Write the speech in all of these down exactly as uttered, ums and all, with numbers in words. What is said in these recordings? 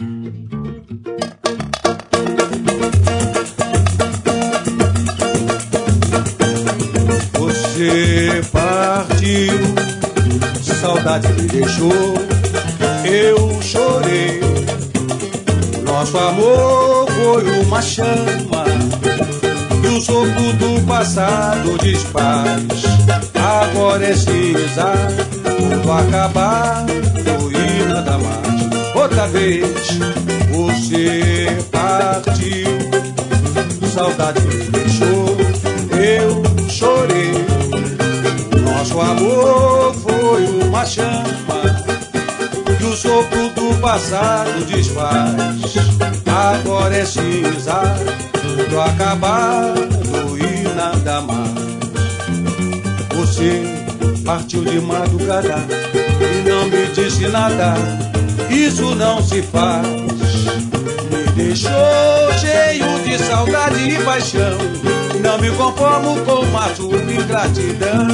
Você partiu, saudade me deixou, eu chorei. Nosso amor foi uma chama e o sopro do passado desfaz. Agora é cinza, tudo acabar, e nada mais. Outra vez você partiu, saudade me deixou, eu chorei. Nosso amor foi uma chama que o sopro do passado desfaz. Agora é cinza, tudo acabado e nada mais. Você partiu de madrugada e não me disse nada, isso não se faz. Me deixou cheio de saudade e paixão, não me conformo com uma sua ingratidão.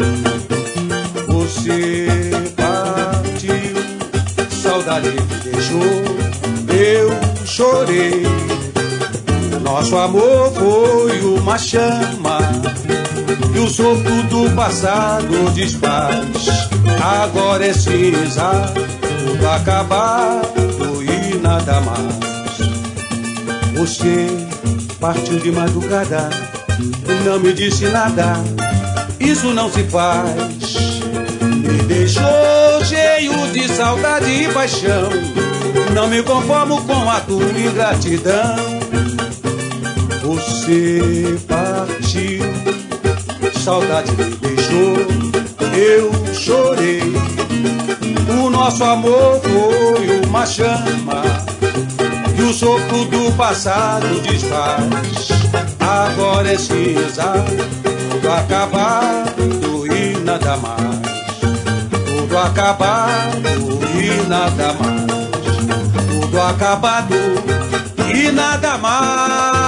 Você partiu, saudade me deixou, eu chorei. Nosso amor foi uma chama e o sopro do passado desfaz. Agora é cinza, tudo acabado e nada mais. Você partiu de madrugada e não me disse nada, isso não se faz. Me deixou cheio de saudade e paixão, não me conformo com a tua ingratidão. Você partiu, saudade me deixou, eu chorei. O nosso amor foi uma chama e o sopro do passado desfaz. Agora é cinza, tudo acabado e nada mais. Tudo acabado e nada mais. Tudo acabado e nada mais.